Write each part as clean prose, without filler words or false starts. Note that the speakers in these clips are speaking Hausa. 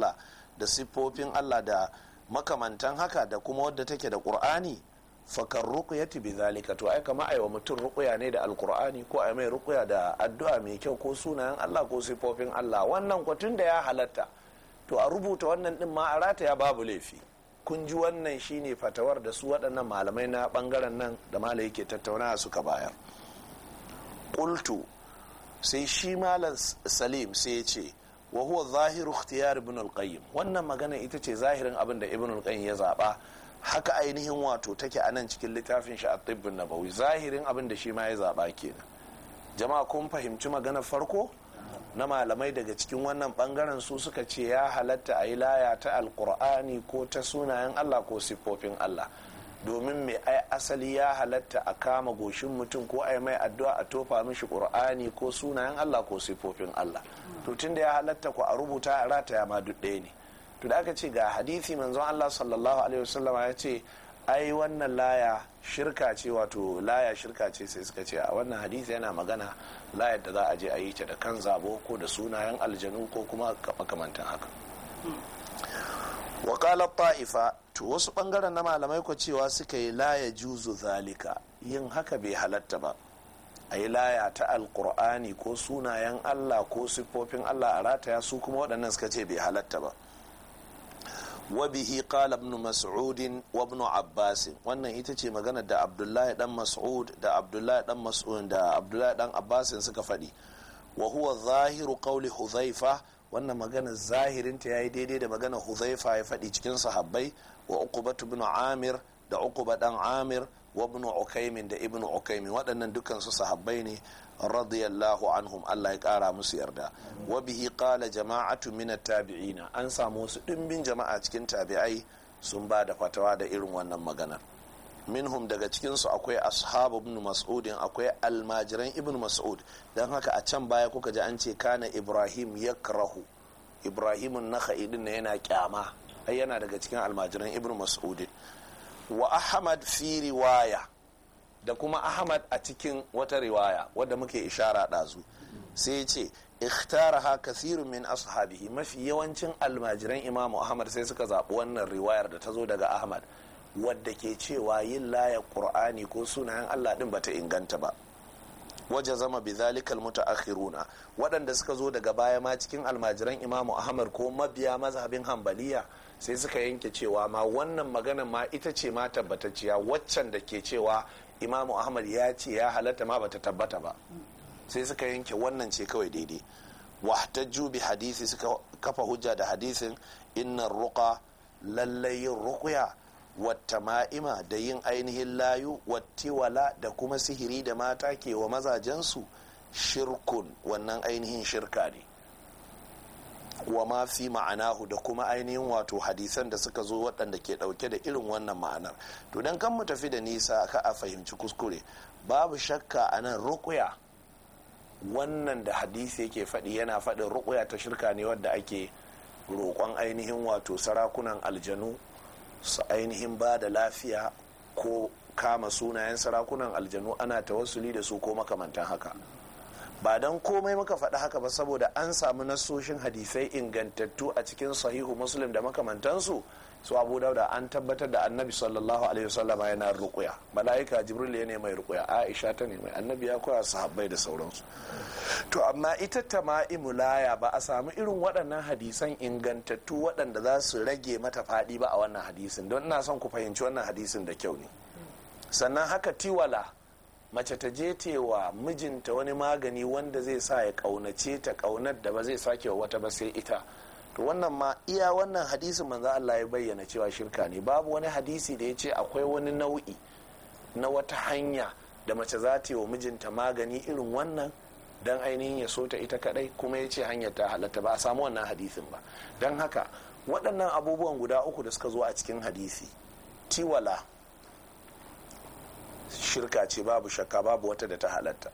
Allah da siffofin Allah da makamantan haka da kuma wadda take da Qur'ani fakar ruqyati bizalika, to ai kama aiwa mutum ruqya ne da alqur'ani ko ai mai ruqya da addu'a mai kyau ko sunayen Allah ko siffofin Allah. Wannan kwatun da ya halatta to a rubuta wannan din ma a rataya babu laifi. Kun ji wannan shine fatawar da su waɗannan malamai na ɓangaren nan da malai yake tattaunawa suka bayar. Qultu, sai shi malam Salim sai ya ce wa huwa zahiru ikhtiyar ibn al-qayyim, wannan magana ita ce zahirin abin da ibn al-qayyim ya zaba, haka ainihin wato take a nan cikin littafin shi at-tibb an-nabawi, zahirin abin da shi ma ya zaba kenan. Jama'a kun fahimci maganar farko na malamai daga cikin wannan bangaren, su suka ce ya halatta a yi laya ta alkur'ani ko ta sunayen Allah ko siffofin Allah, domin mai ai asali ya halatta a kama goshin mutum ko ai mai addu'a a tofa mishi qur'ani ko sunayen Allah ko siffofin Allah. To tunda ya halatta ku a rubuta a rataya ma duk ɗaya ne. To da aka ce ga hadisi manzon Allah sallallahu alaihi wasallama ya ce ai wannan laya shirka ce, wato laya shirka ce, sai suka ce a wannan hadisi yana magana layar da za a je a yi ta da kan zabo ko da sunayen aljanu ko kuma makamantan haka. Wakalar ta'ifa, to wasu bangaren na malamai ko cewa suka yi laya juzu zalika, yin haka bai halatta ba, a yi laya ta alkur'ani ko sunayen Allah ko siffofin Allah a rataya, su kuma waɗannan suka ce bai halatta ba. وبه قال ابن مسعود وابن عباس, wannan ita ce magana da Abdullahi dan Mas'ud da Abdullahi dan Mas'ud da Abdullahi dan Abbas suka faɗi. Wa huwa zahiru qawli Hudhaifa, wannan magana zahirin ta yayi daidai da magana Hudhaifa ya faɗi cikin sahabbai, wa Uqbah ibn Amir da Uqbah dan Amir, wa ibn Ukaym da ibn Ukaym, waɗannan dukkan su sahabbai ne radiyallahu anhum, Allah ya kara musu yarda. Wa bihi qala jama'atu min at-tabi'ina, an samu wasu dimbin jama'a cikin tabi'ai sun ba da fatawa da irin wannan maganar. Minhum, daga cikin su akwai ashabu ibn Mas'ud, akwai almajiran ibn Mas'ud, dan haka a can baya kuka ji an ce kana Ibrahim yakrahu, Ibrahim an-Nakhai din yana kyama, ai yana daga cikin almajiran ibn Mas'ud. Wa Ahmad fi riwaya, da kuma Ahmad a cikin wata riwaya wadda muke ishara ɗazu, sai ce ikhtaraha kathirun min ashabihi, mafi yawancin almajiran Imam Ahmad sai suka zaɓi wannan riwayar da ta zo daga Ahmad wadda ke cewa yin laya Qur'ani ko sunayen Allah din bata inganta ba. Waje zama bi zalikal mutaakhiruna, waɗanda suka zo daga baya ma cikin almajiran Imam Ahmad ko mabiya mazhabin Hanbaliya sai suka yanke cewa ma wannan maganar ma ita ce ma tabbatacciya, waccan da ke cewa Imamu Ahmad ya ce ya halatta ma bata tabbata ba, sai suka yanke wannan ce kawai daidai. Wahtajju bi hadisi, suka kafa hujja da hadisin innar ruqa, lallai yin ruqya, wata ma'ima da yin ainihin layu, wattiwala da kuma sihiri da mata ke wa mazajensu, shirkun, wannan ainihin shirka ne. Wa ma fi ma'anahu, da kuma ainihin wato hadisan da suka zo waɗanda ke ɗauke da irin wannan ma'anar. To dan kan mu tafi da nisa ka a fahimci kuskure, babu shakka a nan ruqya, wannan da hadisi yake faɗi yana faɗin ruqya ta shirka ne wadda ake roƙon ainihin wato sarakunan aljanu su ainihin ba da lafiya ko kama sunayen sarakunan aljanu ana tawassuli da su ko makamantan haka. Ba don komai muka faɗi haka ba, saboda an samu nasoshin hadisai ingantattu a cikin sahihu Muslim da makamantansu, su Abu Dauda an tabbatar da annabi sallallahu alaihi wasallam yana ruqya, malaika Jibril ya ne mai ruqya, Aisha ta ne mai, annabi ya koya sahabbai da sauransu. To amma ita tama'imu laya ba a samu irin waɗannan hadisan ingantattu waɗanda za su rage mata faɗi ba a wannan hadisin, don ina son ku fahimci wannan hadisin da kyau ne. Sannan haka tiwala, mace ta je tewa mijinta wani magani wanda zai sa ya kaunace ta kaunar da ba zai sake wa wata ba sai ita, to wannan ma iya wannan hadisin manzo Allah ya bayyana cewa shirka ne. Babu wani hadisi da ya ce akwai wani nau'i na wata hanya da mace za ta yi wa mijinta magani irin wannan dan ainihin ya so ta ita kadai kuma ya ce hanyar ta halatta, ba a samu wannan hadisin ba. Don haka waɗannan abubuwan guda uku da suka zo a cikin hadisi, tiwala shirka ce babu shakka, babu wata da ta halatta.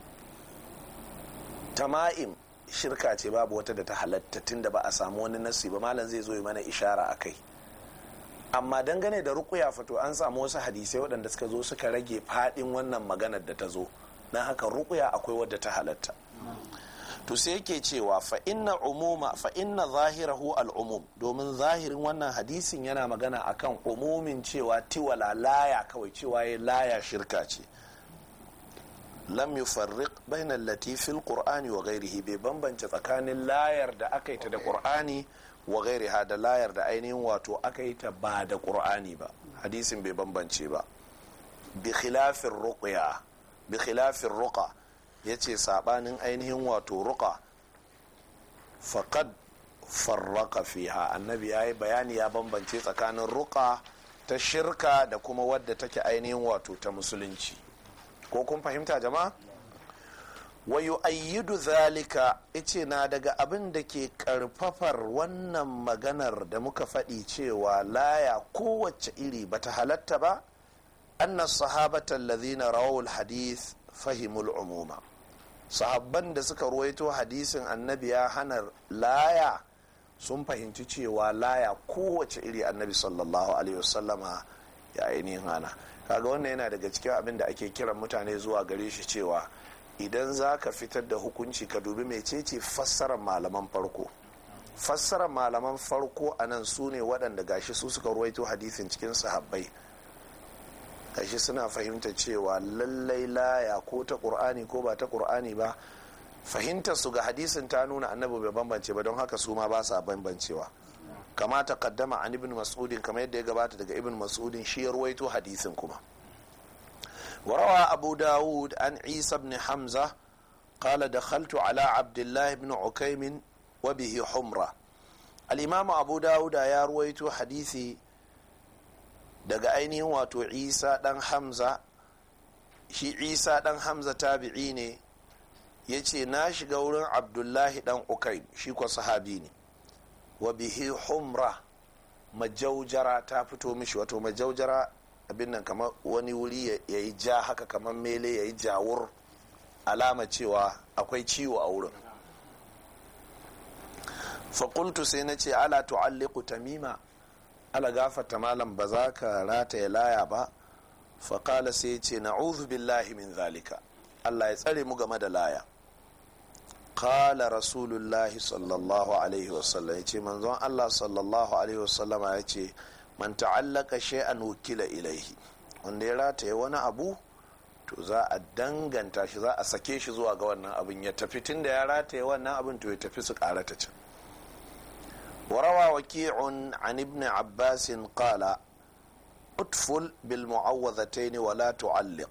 Tama'im shirka ce babu wata da ta halatta, tunda ba a samu wani nasi ba, malam zai zo yi mana ishara a kai. Amma dangane da ruqya fato an samu wasu hadisai waɗanda suka zo suka rage faɗin wannan maganar da ta zo, don haka ruqya akwai wadda ta halatta. to sai yake cewa fa inna zahirahu al-umum, domin zahirin wannan hadisin yana magana akan umumin cewa tiwala laya kawai, cewa ya laya shirka ce. lam yufarriq bainal lati fil qur'ani wa ghairihi, bai bambance tsakanin layar da aka yi ta da qur'ani wa ghairiha da layar da ainihin wato aka yi ta ba da qur'ani ba. hadisin bai bambance ba. bi khilafin ruqa, yace sabanin ainihin wato ruqa faqad farraqa fiha, annabi yayi bayani ya bambance tsakanin ruqa ta shirka da kuma wadda take ainihin wato ta musulunci. ko kun fahimta jama'a? wa yu'ayyidu zalika, ice na daga abin da ke karfafar wannan maganar da muka faɗi cewa laya kowace iri bata halatta ba, anna sahabata alladhina rawul hadith fahimul umuma, sahabban da suka ruwaito hadisin annabi ya hana laya sun fahimci cewa laya kowace iri annabi sallallahu alaihi wasallama ya ainihin hana. kaga wannan yana daga cikin abin da ake kiran mutane zuwa gare shi, cewa idan za ka fitar da hukunci ka dubi mecece fassarar malaman farko. fassarar malaman farko a nan su ne waɗanda gashi su suka ruwaito hadisin cikin sahabbai, gashi suna fahimta cewa lallai laya ko ta ƙur'ani ko ba ta ƙur'ani ba, fahimtar su ga hadisin ta nuna annabi bai bambance ba, don haka su ma ba sa bambancewa. kama ta kaddama an ibn mas'udin, kamar yadda ya gabata daga ibn mas'udin, shi ya ruwaito hadisin kuma. warawa abu dawud an isa ibn hamza qala dakhaltu ala abdullah ibn ukaymin wa bihi humra. al-imam abu dawud ya ruwaito hadisi daga ainihin wato isa dan hamza. shi isa dan hamza tabi'i ne, yace na shiga wurin abdullahi dan ukaym, shi ko sahabi ne. wa bihi humra, majaujara ta fito mishi, wato majaujara abin nan kamar wani wuri ya yi ja haka, kamar mele ya yi jawur, alama cewa akwai ciwo a wurin. faƙultu sai na ce ala tu'alliqu tamima, ala gafata malam ba za ka rataye laya ba? faƙala sai ya ce na'udhu billahi min zalika, Allah ya tsare mu game da laya. qala rasulullahi sallallahu alaihi wasallam, yace manzon Allah sallallahu alaihi wasallam ya ce man ta'allaka shay'an wukila ilaihi, wanda ya rataye wani abu to za a danganta shi, za a sake shi zuwa ga wannan abin ya tafi, tunda ya rataye wannan abin to ya tafi su karata can. warawa waki'un an ibn abbas qala utful bil mu'awwadhatayn wa la tu'alliq.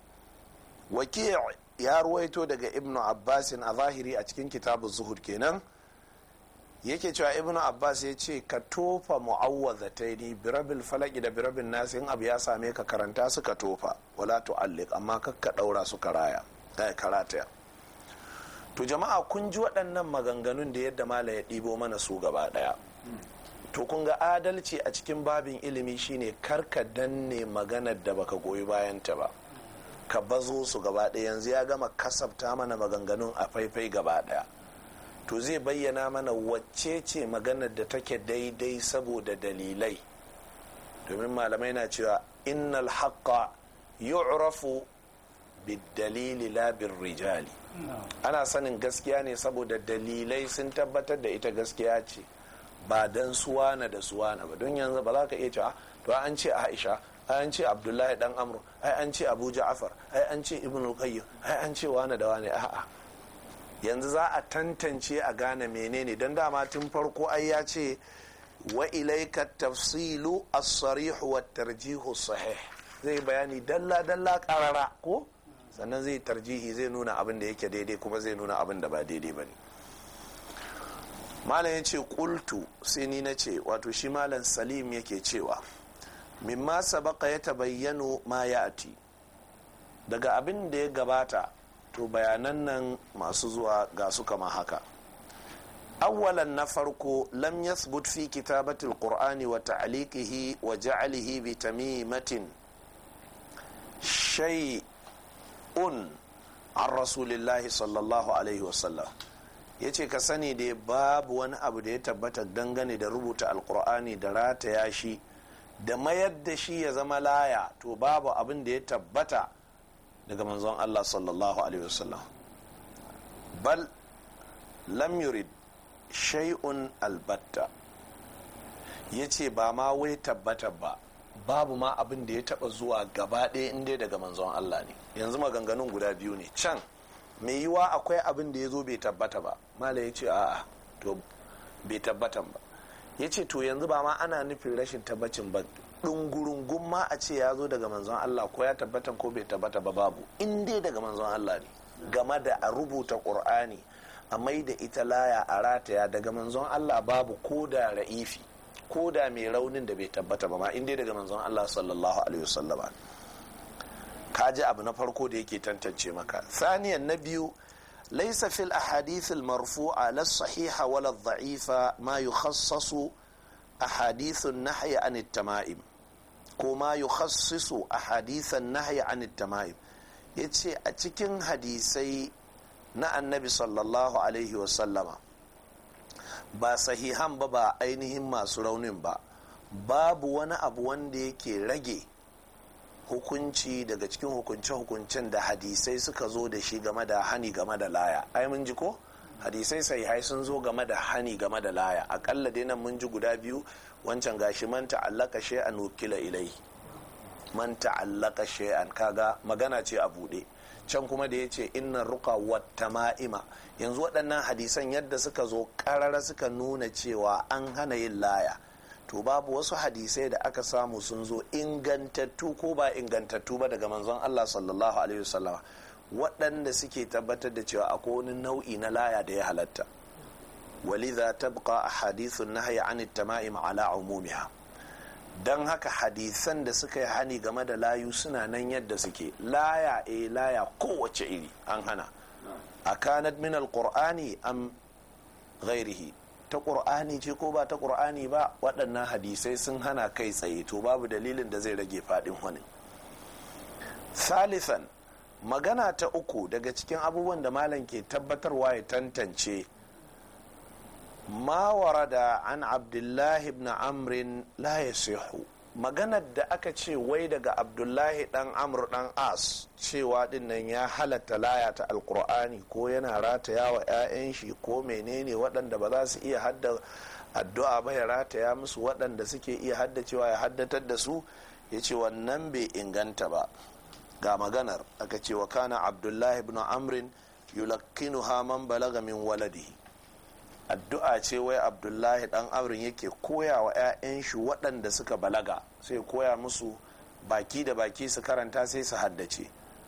waki' ya ruwaito daga ibnu abbasin a zahiri a cikin kitabu zuhud kenan, yake cewa ibnu abbas ya ce ka tofa mu'awwazataini birabil falaki da birabil nasi, in abu ya same ka karanta su ka tofa, wala tu'alliq, amma kakka daura su karataya. to jama'a kun ji waɗannan maganganun da yadda mala ya ɗibo mana su gaba ɗaya. to kun ga adalci a cikin babin ilimi shine karka danne maganar da baka goyi bayanta ba, ka bazo su gaba ɗaya. yanzu ya gama kasabta mana maganganun a faifai gaba ɗaya, to zai bayyana mana wacce ce maganar da take daidai saboda dalilai, domin malamai na cewa innal haqqa yu'rafu bid-dalili la bir-rijali. ana sanin gaskiya ne saboda dalilai sun tabbatar da ita gaskiya ce, ba dan suwana da suwana ba. don yanzu ba za ka iya cewa to an ce Aisha, ai an ce Abdullahi dan Amr, ai an ce Abu Ja'far, ai an ce Ibn Qayyim, ai an ce wani da wani. a'a, yanzu za a tantance a gane menene, don dama tun farko ai ya ce wa ilaika tafsilu as-sarih wa tarjihu sahih, zai bayani dalla dalla karara ko, sannan zai tarjihi, zai nuna abin da yake daidai kuma zai nuna abin da ba daidai bane. malam ya ce qultu, sai ni na ce, wato shi malam Salim yake cewa mimma sabaka ya tabayyano ma ya'ti, daga abin da ya gabata to bayanan nan masu zuwa ga su kama haka. awwalan, na farko, lam yathbut fi kitabati alqur'ani wa ta'liqihi wa ja'alihi bi tamimatin shay'un an rasulillahi sallallahu alaihi wasallam. yace ka sani da babu wani abu da ya tabbata dangane da rubuta alqur'ani da rataya shi da mayar da shi ya zama laya, to babu abin da ya tabbata daga manzon Allah sallallahu alaihi wasallam. bal lam yurid shay'un albatta, ya ce ba ma wai tabbata ba, babu ma abin da ya taba zuwa gaba ɗaya inda daga manzon Allah ne. Yanzu maganganun guda biyu ne, can mai yiwa akwai abin da ya zo bai tabbata ba, malai ya ce a'a to bai tabbatan ba, ya ce to yanzu ba ma ana nufin rashin tabbacin ba, ɗungurungun ma a ce ya zo daga manzon Allah ko ya tabbatan ko bai tabbata ba, babu, in dai daga manzon Allah ne. Game da a rubuta ƙur'ani a mai da ita laya a rataya, daga manzon Allah babu, ko da ra'ifi ko da mai raunin da bai tabbata ba ma, in dai daga manzon Allah sallallahu alaihi wasallama. Ka ji abu na farko da yake tantance maka. Saniyan na biyu, laisa fil ahadith al marfu'a la sahiha wala dha'ifa ma yukhassasu ahadith an-nahy an at-tama'im, ko ma yukhassisu ahadith an-nahy an at-tama'im. Yace a cikin hadisai na annabi sallallahu alaihi wasallama, ba sahihan ba, ba ainihin masu raunin ba, babu wani abu wanda yake rage hukunci daga cikin hukunce-hukuncen da hadisai suka zo da shi game da hani game da laya. Ai mun ji ko hadisai sahihai sun zo game da hani game da laya, akalla dai nan mun ji guda biyu. Wancan gashi man ta'allaka shay'an wukila ilai, man ta'allaka shay'an, kaga magana ce a bude. Can kuma da yace innar ruqa wat tama'ima, yanzu waɗannan hadisan yadda suka zo karara suka nuna cewa an hana yin laya, to babu wasu hadisai da aka samu sun zo ingantattu ko ba ingantattu ba daga manzon Allah sallallahu alaihi wasallama waɗanda suke tabbatar da cewa akwai wani nau'i na laya da ya halatta. walidha tabqa ahadithun nahyi an at-tama'im ala umumiha, dan haka hadisan da suka yi hani game da layu suna nan yadda suke. laya laya kowace iri an hana, akanat min al-qur'ani am ghairihi, ta ƙur'ani ce ko ba ta ƙur'ani ba, waɗannan hadisai sun hana kai tsaye, to babu dalilin da zai rage faɗin wani. Salisan, magana ta uku daga cikin abubuwan da malam ke tabbatarwa ya tantance, ma warada an abdullahi ibn amrin la yasihu, maganar da aka ce wai daga abdullahi dan amr dan as cewa dinnan ya halatta laya ta alkur'ani ko yana rataya wa 'ya'yan shi ko menene, waɗanda ba za su iya hadda addu'a ba ya rataya musu, waɗanda suke iya haddacewa ya haddatar da su, ya ce wannan bai inganta ba. Ga maganar aka ce wa kana abdullahi ibn amrin yulakkinuha man balaga min waladihi, addu'a ce wai abdullahi dan amrin yake koya wa 'ya'yan shi waɗanda suka balaga, sai koya musu baki da baki su karanta sai su haddace.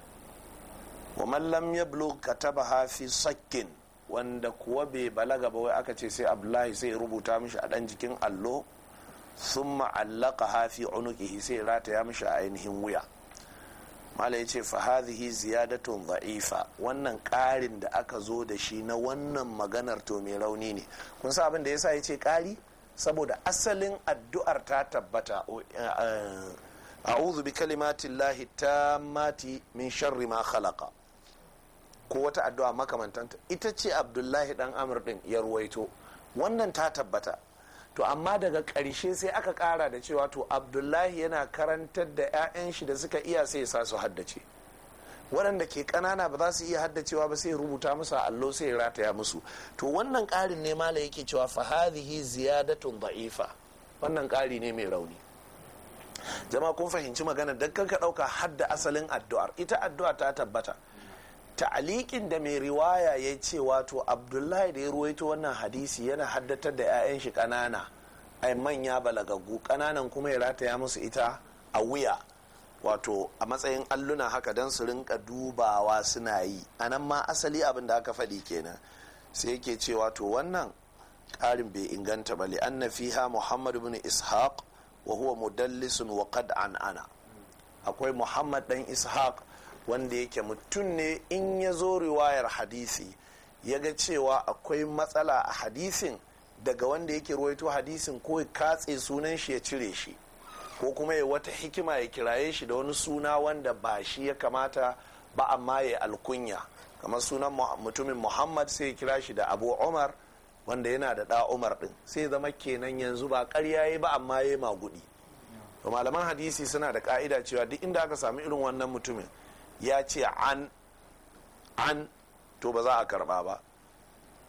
wa man lam yablugh katabaha fi sakkin, wanda kuwa bai balaga ba wai aka ce sai abdullahi sai rubuta mishi a dan jikin allo, thumma allaqaha fi unuqihi, sai rataya mishi a ainihin wuya. mala ya ce fa hadhihi ziyadatun dha'ifa, wannan ƙarin da aka zo da shi na wannan maganar to mai rauni ne. kun sa abin da yasa ya ce ƙari, saboda asalin addu'ar ta tabbata, a'udhu bi kalimatillahi tammati min sharri ma khalaqa, ko wata addu'a makamantanta, ita ce abdullahi dan amr din ya ruwaito, wannan ta tabbata. to amma daga ƙarshe sai aka ƙara da cewa to abdullahi yana karantar da 'ya'yan shi da suka iya sai sa su haddace, waɗanda ke ƙanana ba za su iya haddacewa ba sai rubuta musu allo sai rataya musu. to wannan ƙarin ne mala yake cewa fa hadhihi ziyadatun da'ifa, wannan ƙari ne mai rauni. jama'a kun fahimci magana, dan kanka ɗauka hadda asalin addu'ar, ita addu'a ta tabbata. ta'aliƙin da mai riwaya ya ce wato abdullahi da ya ruwaito wannan hadisi yana haddatar da 'ya'yan shi ƙanana, ai manya balagaggu, ƙananan kuma ya rataya musu ita a wuya, wato a matsayin alluna haka don su rinka dubawa suna yi. a nan ma asali abin da aka faɗi kenan. sai yake ce wato wannan ƙarin bai inganta ba, li'anna fiha muhammad ibn ishaq wa huwa mudallisun wa qad ana, akwai muhammad dan ishaq wanda yake mutum ne in ya zo riwayar hadisi ya ga cewa akwai matsala a hadisin daga wanda yake ruwaito hadisin, ko ya katse sunan shi ya cire shi, ko kuma ya wata hikima ya kiraye shi da wani suna wanda ba shi ya kamata ba, amma ya alkunya, kamar sunan mutumin muhammad sai ya kira shi da abu umar wanda yana da ɗa umar ɗin, sai zama kenan yanzu ba ƙarya yi ba amma ya magudi. to malaman hadisi suna da ka'ida cewa duk inda aka sami irin wannan mutumin ya ce an to ba za a karba ba.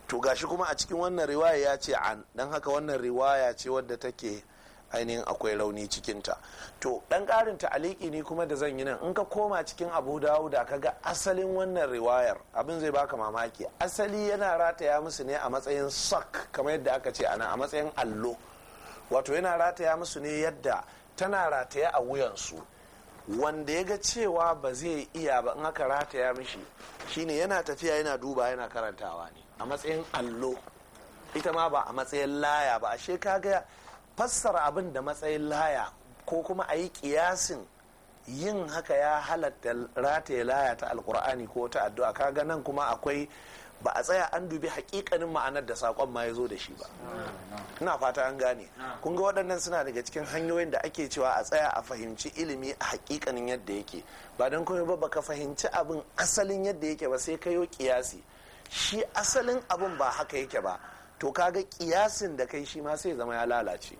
to gashi kuma a cikin wannan riwaya ya ce an, don haka wannan riwaya ce wadda take ainihin akwai rauni cikinta. To dan ƙarin ta'aliki ne kuma da zan yi nan, in ka koma cikin Abu Dawud ka ga asalin wannan riwayar abin zai baka mamaki. Asali yana rataya musu ne a matsayin sak, kamar yadda aka ce ana a matsayin allo, wato yana rataya musu ne yadda tana rataya a wuyansu, wanda ya ga cewa ba zai iya ba in aka rataya mishi shine yana tafiya yana duba yana karantawa ne a matsayin allo, ita ma ba a matsayin laya ba. Ashe kaga fassara abin da matsayin laya ko kuma a yi kiyasin yin haka ya halatta rataye laya ta alkur'ani ko ta addu'a. Kaga nan kuma akwai ba a tsaya an dubi hakikanin ma'anar da sakon ma ya zo da shi ba. Ina fata an gane. Kun ga waɗannan suna daga cikin hanyoyin da ake cewa a tsaya a fahimci ilimi a hakikanin yadda yake, ba don kuma ba baka fahimci abin asalin yadda yake ba sai ka yi kiyasi. Shi asalin abin ba haka yake ba, to kaga kiyasin da kai shi ma sai zama ya lalace.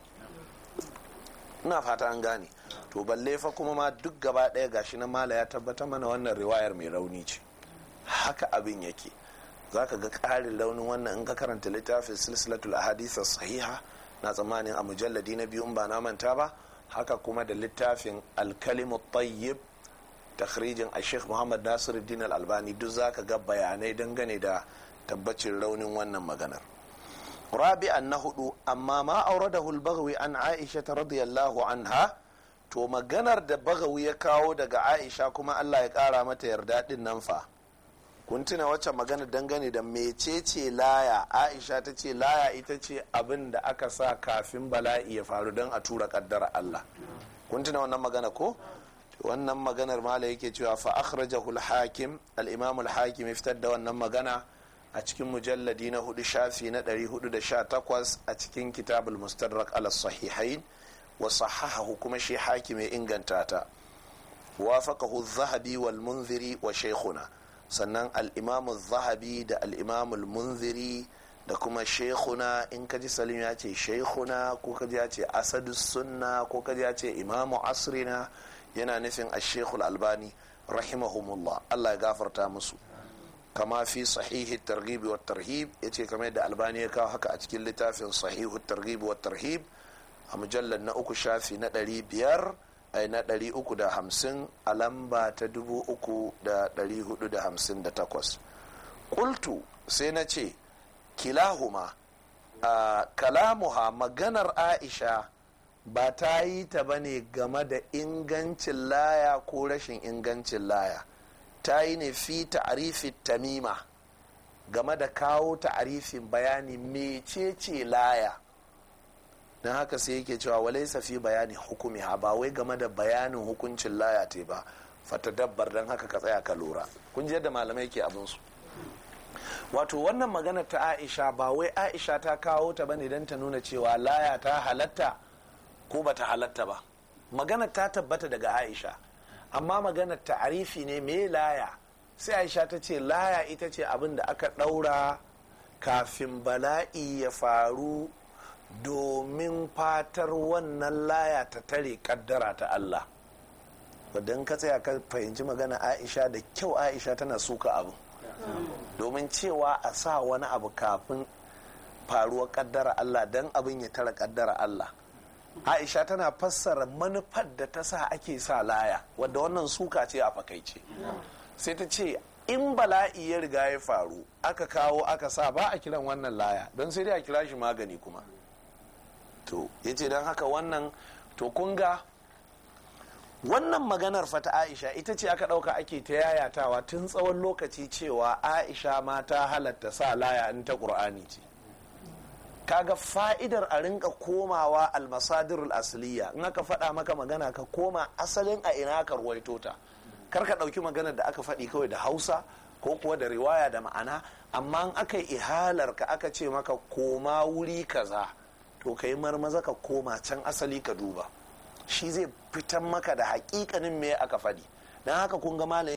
Ina fata an gane. To balle fa kuma ma duk gaba ɗaya gashi na mala ya tabbata mana wannan riwayar mai rauni ce, haka abin yake. Zaka ga ƙarin launin wannan in ka karanta littafin silsilatul ahadith sahiha, na tsammanin a mujalladi na 2 ba na manta ba, haka kuma da littafin al-kalimut tayyib takhrijin al-sheikh Muhammad Nasiruddin al-Albani, duk zaka ga bayanai dangane da tabbacin raunin wannan maganar. rabi'an na 4, amma ma auradahu al-Baghawi an Aisha radiyallahu anha, to maganar da Baghawi ya kawo daga Aisha kuma Allah ya kara mata yarda din nan fa. Kun tuna wacce magana dangane da mecece laya? Aisha ta ce laya ita ce abin da aka sa kafin bala'i ya faru don a tura kaddara Allah. Kun tuna wannan magana ko? Wannan maganar mala yake cewa fa akhrajahu al-Hakim, al-Imam al-Hakim fitar da wannan magana a cikin mujalladi na 4 shafi na 418 a cikin kitabul Mustadrak ala sahihain, wa sahahahu kuma shi Hakim ya inganta ta. Wafaqahu az-Zahabi wal Munziri wa shaykhuna, sannan al-Imam az-Zahabi da al-Imam al-Munziri da kuma shaykhuna, in kaji Salim ya ce shaykhuna ko kaji ya ce Asadus Sunna ko kaji ya ce Imamu Asrina, yana nufin al-Sheikh al-Albani rahimahumullah, Allah ya gafarta musu. Kama fi sahihi targhib wa tarhib, yace kamar yadda Albani ya kawo haka a cikin littafin sahihu targhib wa tarhib a mujallad na 3 shafi na 500 na 350 a lamba ta 3458. Qultu, sai na ce kilahuma kalamuha, maganar Aisha ba ta yi ta bane game da ingancin laya ko rashin ingancin laya, ta yi ne fi ta'arifin tamima, game da kawo ta'arifin bayani mecece laya. don haka sai yake cewa walaysa fi bayani hukumiha, ba wai game da bayanin hukuncin laya te ba, fatadabbar, don haka ka tsaya ka lura. kun ji yadda malamai ke abin su. Wato wannan magana ta Aisha ba wai Aisha ta kawo ta bane don ta nuna cewa laya ta halatta ko bata halatta ba. Magana ta tabbata daga Aisha, amma maganar ta'arifi ne me laya. Sai Aisha ta ce laya ita ce abin da aka ɗaura kafin bala'i ya faru domin fatar wannan laya ta tare kaddara ta Allah. Wadda ka tsaya ka fahimci magana Aisha da kyau, Aisha tana suka abu, domin cewa a sa wani abu kafin faruwar kaddara Allah don abin ya tara kaddara Allah. Aisha tana fassara manufar da ta sa ake sa laya, wadda wannan suka ce a fakaice. Sai ta ce in bala'i ya riga ya faru aka kawo aka sa, ba a kiran wannan laya, don sai dai a kira shi magani kuma. To yace don haka wannan, to kun ga wannan maganar fata Aisha ita ce aka ɗauka ake ta yayatawa tun tsawon lokaci cewa Aisha ma ta halatta sa laya in ta ƙur'ani ce. Kaga fa'idar a rinka komawa almasadirul asliya, in aka faɗa maka magana ka koma asalin a ina ka ruwaito ta, kar ka ɗauki maganar da aka faɗi kawai da Hausa ko kuwa da riwaya da ma'ana, amma in aka yi ihalar ka aka ce maka koma wuri kaza, to ka yi marmaza ka koma can asali ka duba, shi zai fitan maka da hakikanin me aka faɗi. Don haka kun ga malam